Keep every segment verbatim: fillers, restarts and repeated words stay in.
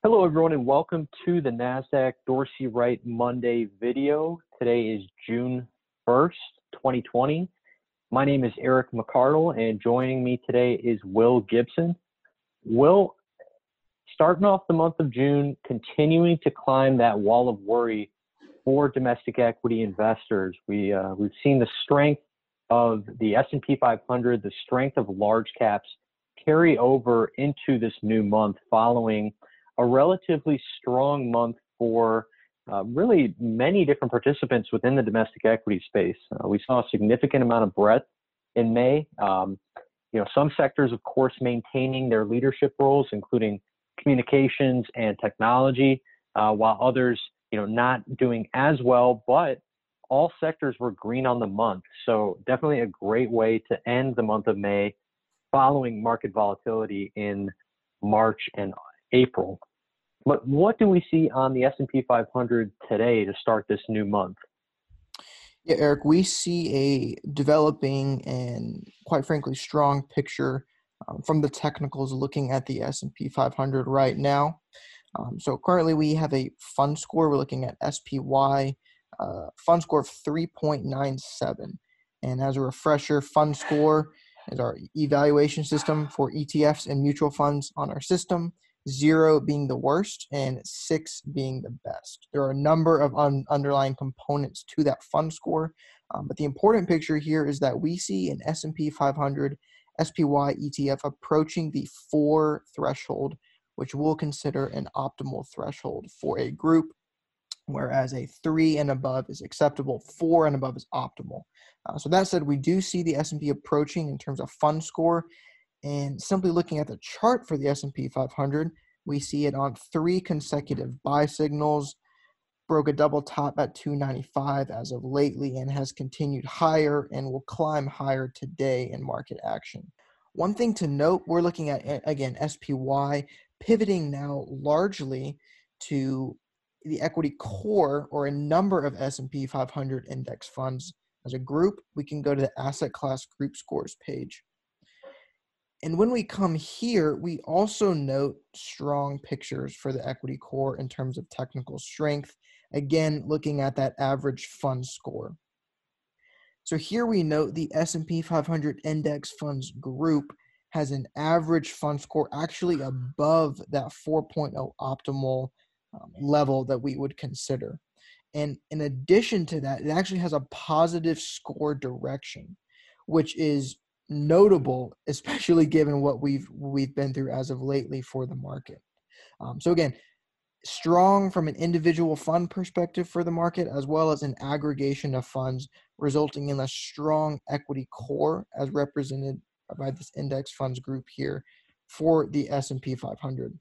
Hello, everyone, and welcome to the NASDAQ Dorsey Wright Monday video. Today is June first, twenty twenty. My name is Eric McCardle, and joining me today is Will Gibson. Will, starting off the month of June, continuing to climb that wall of worry for domestic equity investors. We, uh, we've seen the strength of the S and P five hundred, the strength of large caps carry over into this new month following a relatively strong month for uh, really many different participants within the domestic equity space. Uh, we saw a significant amount of breadth in May. Um, you know, some sectors, of course, maintaining their leadership roles, including communications and technology, uh, while others, you know, not doing as well, but all sectors were green on the month. So definitely a great way to end the month of May following market volatility in March and April. But what do we see on the S and P five hundred today to start this new month? Yeah, Eric, we see a developing and quite frankly strong picture um, from the technicals looking at the S and P five hundred right now. Um, so currently we have a fund score. We're looking at S P Y, uh, fund score of three point nine seven. And as a refresher, fund score is our evaluation system for E T Fs and mutual funds on our system, zero being the worst and six being the best. There are a number of un- underlying components to that fund score, um, but the important picture here is that we see an S and P five hundred S P Y E T F approaching the four threshold, which we'll consider an optimal threshold for a group, whereas a three and above is acceptable, four and above is optimal. Uh, so that said, we do see the S and P approaching in terms of fund score, and simply looking at the chart for the S and P five hundred, we see it on three consecutive buy signals, broke a double top at two ninety-five as of lately, and has continued higher and will climb higher today in market action. One thing to note, we're looking at, again, S P Y pivoting now largely to the equity core or a number of S and P five hundred index funds. As a group, we can go to the asset class group scores page. And when we come here, we also note strong pictures for the equity core in terms of technical strength, again, looking at that average fund score. So here we note the S and P five hundred index funds group has an average fund score actually above that four point oh optimal um, level that we would consider. And in addition to that, it actually has a positive score direction, which is notable, especially given what we've we've been through as of lately for the market. Um, so again, strong from an individual fund perspective for the market, as well as an aggregation of funds, resulting in a strong equity core as represented by this index funds group here for the S and P five hundred.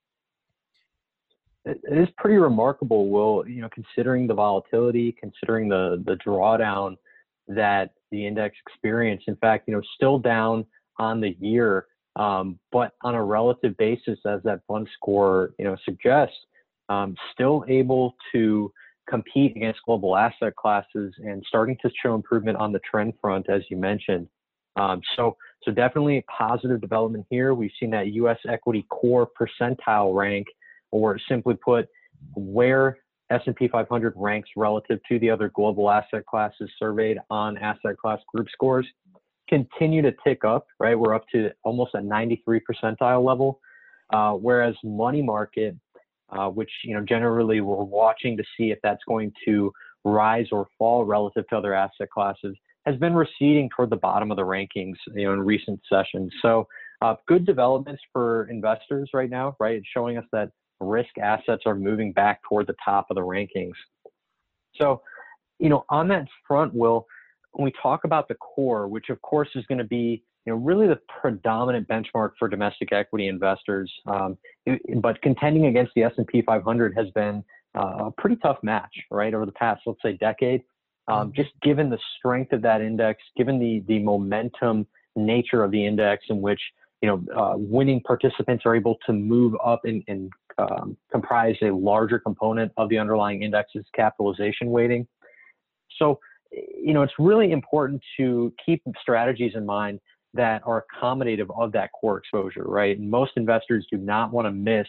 It is pretty remarkable, Will, you know, considering the volatility, considering the the drawdown that the index experienced. In fact, you know, still down on the year, um, but on a relative basis, as that fund score, you know, suggests, um, still able to compete against global asset classes and starting to show improvement on the trend front, as you mentioned. Um, so, so definitely a positive development here. We've seen that U S equity core percentile rank, or simply put, where S and P five hundred ranks relative to the other global asset classes surveyed on asset class group scores, continue to tick up, right? We're up to almost a ninety-three percentile level, uh, whereas money market, uh, which, you know, generally we're watching to see if that's going to rise or fall relative to other asset classes, has been receding toward the bottom of the rankings, you know, in recent sessions. So uh, good developments for investors right now, right? It's showing us that risk assets are moving back toward the top of the rankings. So, you know, on that front, Will, when we talk about the core, which of course is going to be, you know, really the predominant benchmark for domestic equity investors, um, but contending against the S and P five hundred has been uh, a pretty tough match, right, over the past, let's say, decade. Um, just given the strength of that index, given the the momentum nature of the index, in which, you know, uh, winning participants are able to move up and, and um, comprise a larger component of the underlying index's capitalization weighting. So, you know, it's really important to keep strategies in mind that are accommodative of that core exposure, right? And most investors do not want to miss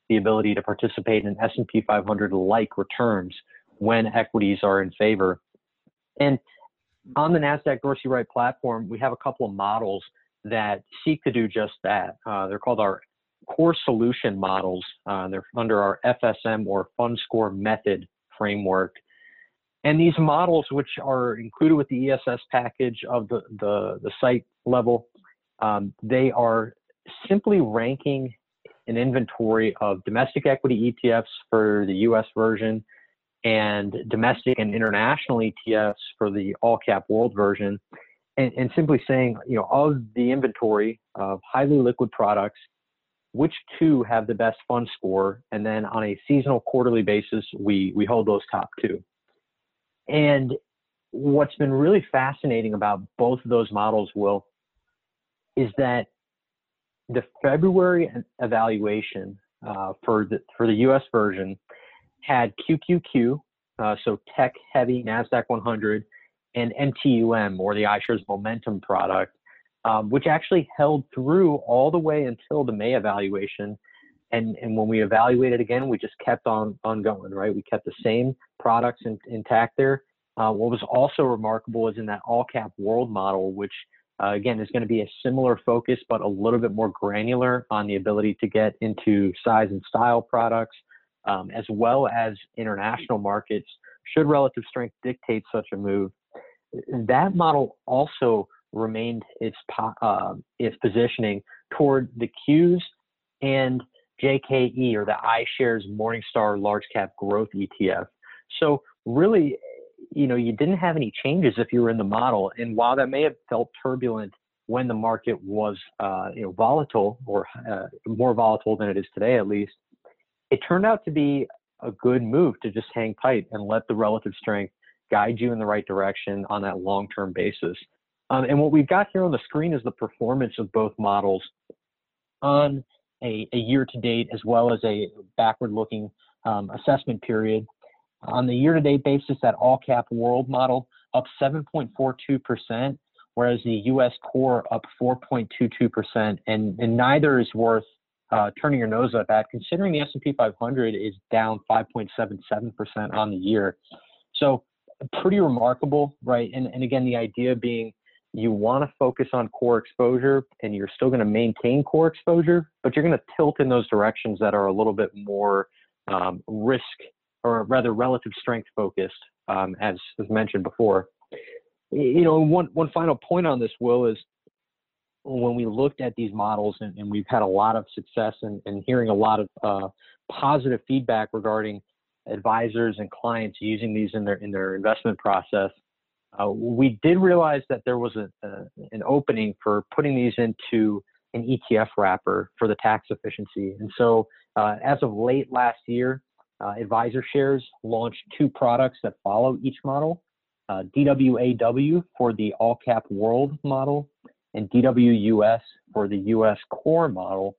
the ability to participate in S and P five hundred-like returns when equities are in favor. And on the NASDAQ Dorsey Wright platform, we have a couple of models that seek to do just that. Uh, they're called our core solution models. Uh, they're under our F S M or Fund Score Method framework. And these models, which are included with the E S S package of the, the, the site level, um, they are simply ranking an inventory of domestic equity E T Fs for the U S version and domestic and international E T Fs for the all-cap world version, and, and simply saying, you know, of the inventory of highly liquid products, which two have the best fund score, and then on a seasonal quarterly basis, we, we hold those top two. And what's been really fascinating about both of those models, Will, is that the February evaluation uh, for the for the U S version had Q Q Q, uh, so tech-heavy NASDAQ one hundred, and N T U M, or the iShares Momentum product, um, which actually held through all the way until the May evaluation. And, and when we evaluated again, we just kept on, on going, right? We kept the same products in, intact there. Uh, what was also remarkable is in that all-cap world model, which uh, again is going to be a similar focus, but a little bit more granular on the ability to get into size and style products, um, as well as international markets, should relative strength dictate such a move. That model also remained its, uh, its positioning toward the Qs and J K E, or the iShares Morningstar Large Cap Growth E T F. So really, you know, you didn't have any changes if you were in the model. And while that may have felt turbulent when the market was, uh, you know, volatile, or uh, more volatile than it is today, at least, it turned out to be a good move to just hang tight and let the relative strength guide you in the right direction on that long-term basis. Um, and what we've got here on the screen is the performance of both models on a, a year-to-date as well as a backward-looking um, assessment period. On the year-to-date basis, that all-cap world model up seven point four two percent, whereas the U S core up four point two two percent, and, and neither is worth uh, turning your nose up at, considering the S and P five hundred is down five point seven seven percent on the year. So pretty remarkable, right? And, and again, the idea being you want to focus on core exposure, and you're still going to maintain core exposure, but you're going to tilt in those directions that are a little bit more um, risk, or rather relative strength focused, um, as, as mentioned before. You know, one, one final point on this, Will, is when we looked at these models, and, and we've had a lot of success in, in hearing a lot of uh, positive feedback regarding advisors and clients using these in their, in their investment process, uh, we did realize that there was a, a, an opening for putting these into an E T F wrapper for the tax efficiency. And so uh, as of late last year, Uh, AdvisorShares launched two products that follow each model, uh, D W A W for the all-cap world model, and D W U S for the U S core model.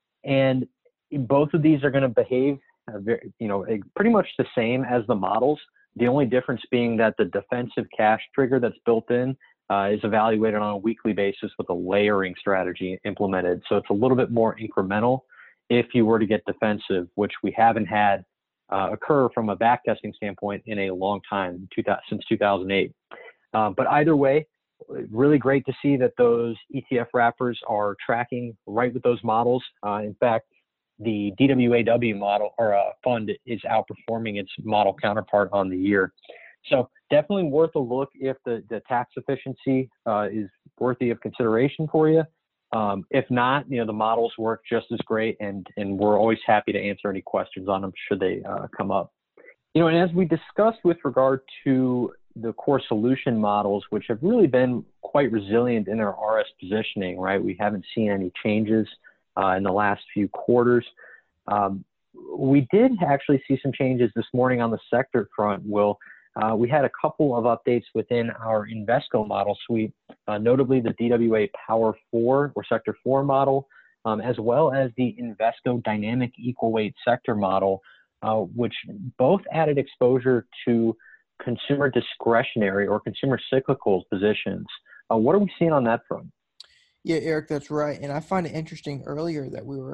And both of these are going to behave, uh, very, you know, pretty much the same as the models. The only difference being that the defensive cash trigger that's built in uh, is evaluated on a weekly basis with a layering strategy implemented. So it's a little bit more incremental if you were to get defensive, which we haven't had Uh, occur from a backtesting standpoint in a long time, two thousand, since two thousand eight. Uh, but either way, really great to see that those E T F wrappers are tracking right with those models. Uh, in fact, the D W A W model, or uh, fund, is outperforming its model counterpart on the year. So definitely worth a look if the, the tax efficiency uh, is worthy of consideration for you. Um, if not, you know, the models work just as great, and, and we're always happy to answer any questions on them should they uh, come up. You know, and as we discussed with regard to the core solution models, which have really been quite resilient in their R S positioning, right? We haven't seen any changes uh, in the last few quarters. Um, we did actually see some changes this morning on the sector front, Will. Uh, we had a couple of updates within our Invesco model suite, uh, notably the D W A Power four or Sector four model, um, as well as the Invesco Dynamic Equal Weight Sector model, uh, which both added exposure to consumer discretionary or consumer cyclical positions. Uh, what are we seeing on that front? Yeah, Eric, that's right. And I find it interesting earlier that we were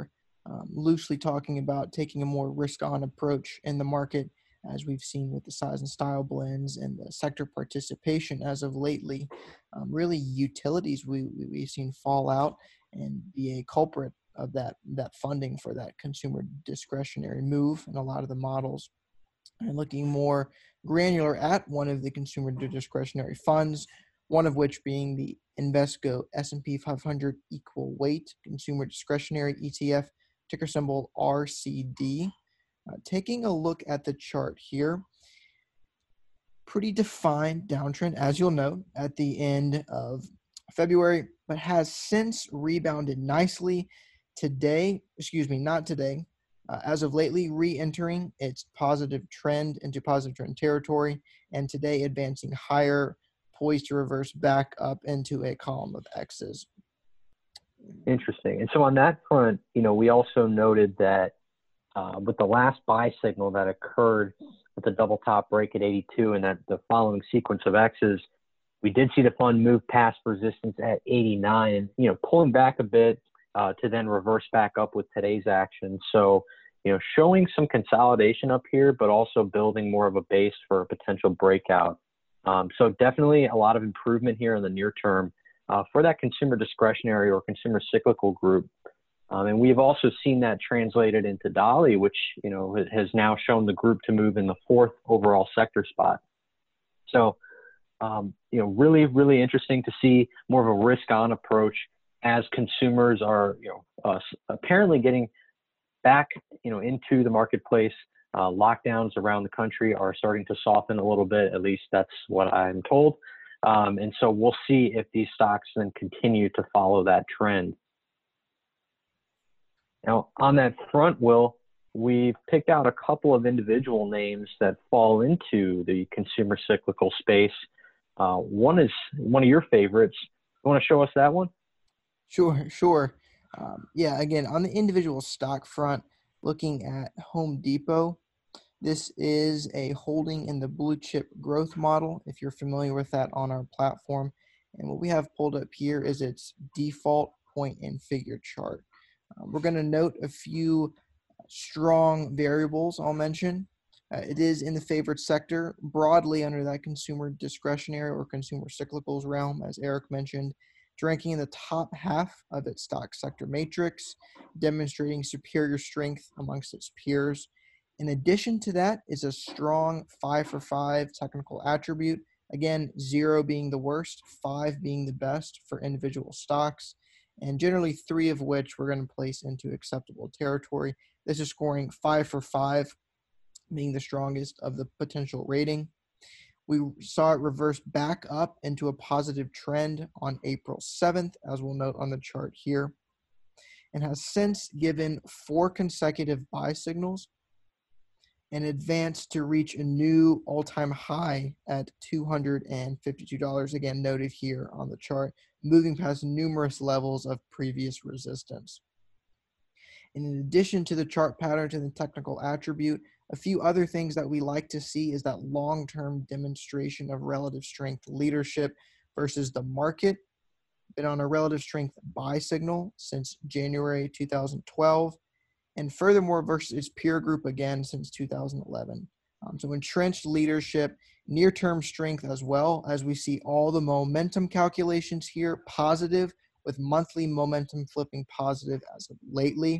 um, loosely talking about taking a more risk-on approach in the market, as we've seen with the size and style blends and the sector participation as of lately. Um, really, utilities we, we, we've seen fall out and be a culprit of that that funding for that consumer discretionary move in a lot of the models. And looking more granular at one of the consumer discretionary funds, one of which being the Invesco S and P five hundred Equal Weight Consumer Discretionary E T F, ticker symbol R C D. Uh, taking a look at the chart here, pretty defined downtrend, as you'll note, at the end of February, but has since rebounded nicely today, excuse me, not today, uh, as of lately, re-entering its positive trend into positive trend territory, and today advancing higher, poised to reverse back up into a column of X's. Interesting. And so on that front, you know, we also noted that uh, with the last buy signal that occurred with the double top break at eighty-two and that the following sequence of X's, we did see the fund move past resistance at eighty-nine, you know, pulling back a bit uh, to then reverse back up with today's action. So, you know, showing some consolidation up here, but also building more of a base for a potential breakout. Um, so definitely a lot of improvement here in the near term uh, for that consumer discretionary or consumer cyclical group. Um, and we've also seen that translated into D A L Y, which, you know, has now shown the group to move in the fourth overall sector spot. So, um, you know, really, really interesting to see more of a risk-on approach as consumers are, you know, uh, apparently getting back, you know, into the marketplace. Uh, lockdowns around the country are starting to soften a little bit. At least that's what I'm told. Um, and so we'll see if these stocks then continue to follow that trend. Now, on that front, Will, we've picked out a couple of individual names that fall into the consumer cyclical space. Uh, one is one of your favorites. You want to show us that one? Sure, sure. Um, yeah, again, on the individual stock front, looking at Home Depot, this is a holding in the blue chip growth model, if you're familiar with that on our platform. And what we have pulled up here is its default point and figure chart. Uh, we're going to note a few strong variables I'll mention. Uh, it is in the favored sector, broadly under that consumer discretionary or consumer cyclicals realm, as Eric mentioned, ranking in the top half of its stock sector matrix, demonstrating superior strength amongst its peers. In addition to that is a strong five for five technical attribute. Again, zero being the worst, five being the best for individual stocks, and generally three of which we're going to place into acceptable territory. This is scoring five for five, being the strongest of the potential rating. We saw it reverse back up into a positive trend on April seventh, as we'll note on the chart here, and has since given four consecutive buy signals and advanced to reach a new all-time high at two hundred fifty-two dollars, again noted here on the chart, moving past numerous levels of previous resistance. And in addition to the chart pattern and the technical attribute, a few other things that we like to see is that long-term demonstration of relative strength leadership versus the market. Been on a relative strength buy signal since January two thousand twelve, and furthermore versus its peer group again since two thousand eleven. Um, so entrenched leadership, near-term strength as well, as we see all the momentum calculations here positive, with monthly momentum flipping positive as of lately.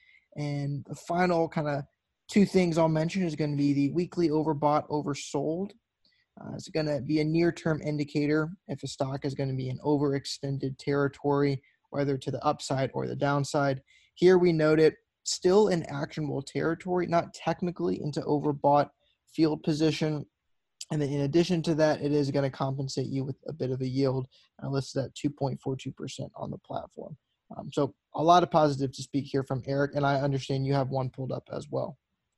And the final kind of two things I'll mention is going to be the weekly overbought, oversold. Uh, it's going to be a near-term indicator if a stock is going to be in overextended territory, whether to the upside or the downside. Here we note it still in actionable territory, not technically into overbought field position. And then in addition to that, it is going to compensate you with a bit of a yield, uh, listed at two point four two percent on the platform. Um, so a lot of positive to speak here from Eric, and I understand you have one pulled up as well.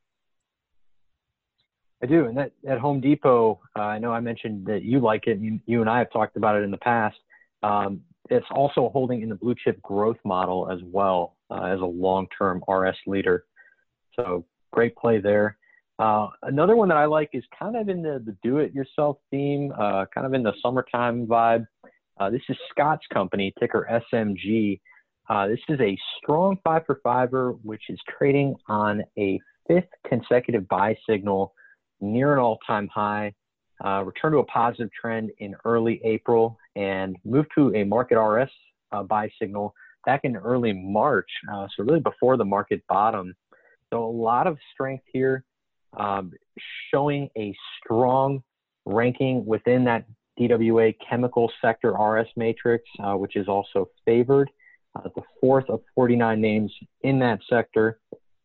I do, and that at Home Depot, uh, I know I mentioned that you like it, and you, you and I have talked about it in the past. Um, it's also holding in the blue chip growth model as well, uh, as a long-term R S leader. So great play there. Uh, another one that I like is kind of in the, the do-it-yourself theme, uh, kind of in the summertime vibe. Uh, this is Scott's Company, ticker S M G. Uh, this is a strong five for fiver, which is trading on a fifth consecutive buy signal near an all-time high, uh, return to a positive trend in early April, and moved to a market R S uh, buy signal back in early March, uh, so really before the market bottom. So a lot of strength here, um, showing a strong ranking within that D W A chemical sector R S matrix, uh, which is also favored, uh, the fourth of forty-nine names in that sector.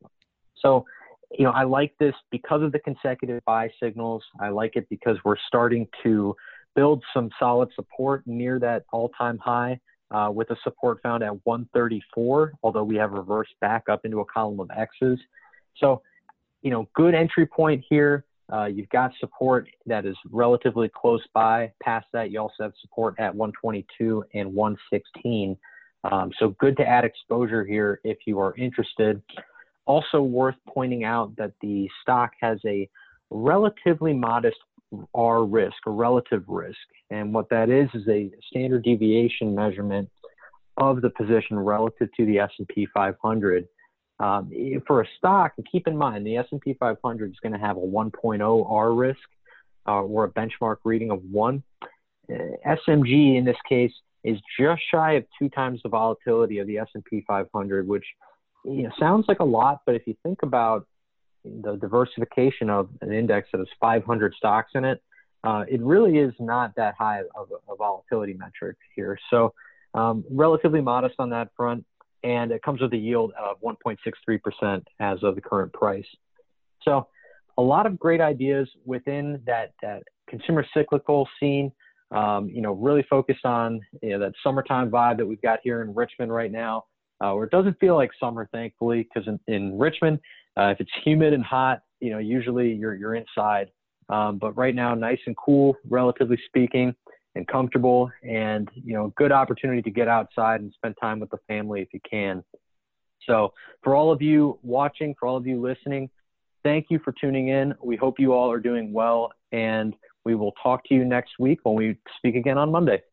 So, you know, I like this because of the consecutive buy signals. I like it because we're starting to build some solid support near that all-time high, uh, with a support found at one thirty-four, although we have reversed back up into a column of X's. So, you know, good entry point here. Uh, you've got support that is relatively close by. Past that, you also have support at one twenty-two and one sixteen. Um, so good to add exposure here if you are interested. Also worth pointing out that the stock has a relatively modest R risk, or relative risk. And what that is is a standard deviation measurement of the position relative to the S and P five hundred. Um, for a stock, and keep in mind, the S and P five hundred is going to have a one point oh R risk, uh, or a benchmark reading of one. Uh, S M G, in this case, is just shy of two times the volatility of the S and P five hundred, which, you know, sounds like a lot, but if you think about the diversification of an index that has five hundred stocks in it, uh, it really is not that high of a, a volatility metric here. So um, relatively modest on that front, and it comes with a yield of one point six three percent as of the current price. So a lot of great ideas within that, that consumer cyclical scene, um, you know, really focused on, you know, that summertime vibe that we've got here in Richmond right now, uh, where it doesn't feel like summer, thankfully, because in, in Richmond, uh, if it's humid and hot, you know, usually you're, you're inside. Um, but right now, nice and cool, relatively speaking, and comfortable, and, you know, good opportunity to get outside and spend time with the family if you can. So for all of you watching, for all of you listening, thank you for tuning in. We hope you all are doing well, and we will talk to you next week when we speak again on Monday.